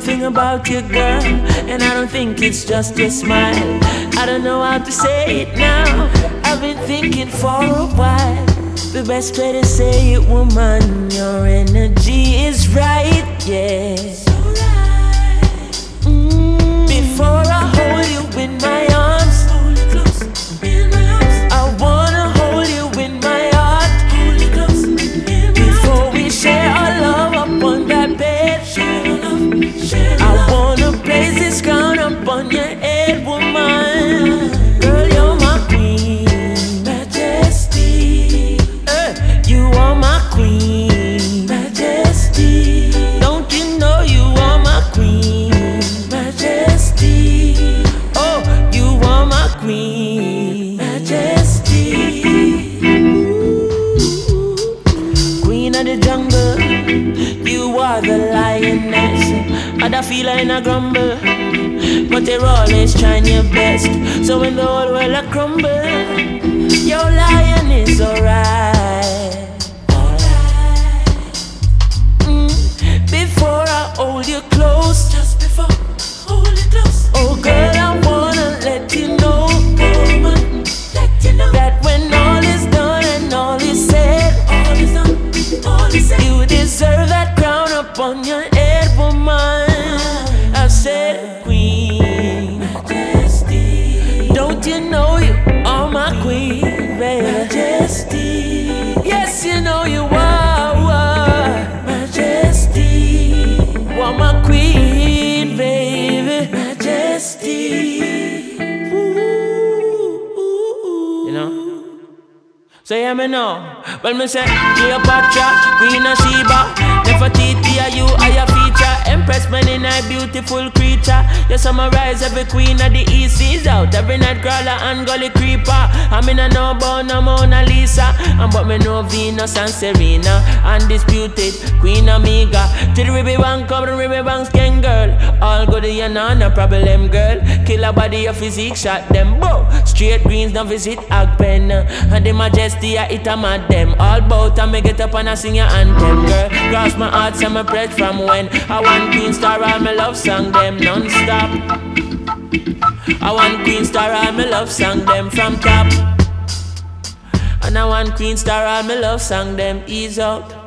something about you, girl, and I don't think it's just your smile. I don't know how to say it now, I've been thinking for a while. The best way to say it, woman, your energy is right, yeah. So right. Before I hold you in my arms, hold you close in my arms. I wanna hold you in my heart, hold you close in my heart. Before we share our love up on that bed, share our love, share our love. I wanna place this crown up on your head, woman. Girl, you're my queen, majesty. You are my queen, majesty. Don't you know you are my queen, majesty? Oh, you are my queen, majesty. Queen of the jungle, you are the lioness. Other feeler in a grumble, but you're always trying your best. So when the whole world a crumble, your lion is alright. Before I hold you close, just before hold you close. Oh girl, I wanna let you know, woman, let you know that when all is done and all is said, all is done, all is said, you deserve that crown upon your head, woman. I said, queen, majesty. Don't you know you are my queen, baby? Majesty. Yes, you know you are, majesty. You are my queen, baby, majesty. You know? So hear me now. Well, me say Cleopatra, Queen of Sheba. Nefertiti, are you are your feature. Empress, man in a beautiful creature. You summarize every queen of the East seas out. Every night crawler and gully creeper. I mean I know about no Mona Lisa, and but me know Venus and Serena. Undisputed Queen Amiga. To the Ribby Bank, come the Ribby Bank's gang girl. All good you know, no problem girl. Kill a body of physique, shot them bow. Straight greens, don't visit Agpen. And the majesty I hit a mad them. All bout and me get up and I sing your anthem girl. Cross my heart and my bread from when I want Queen Star, all my love song them non-stop. I want Queen Star, all my love song them from top. And I want Queen Star, all my love song them ease out.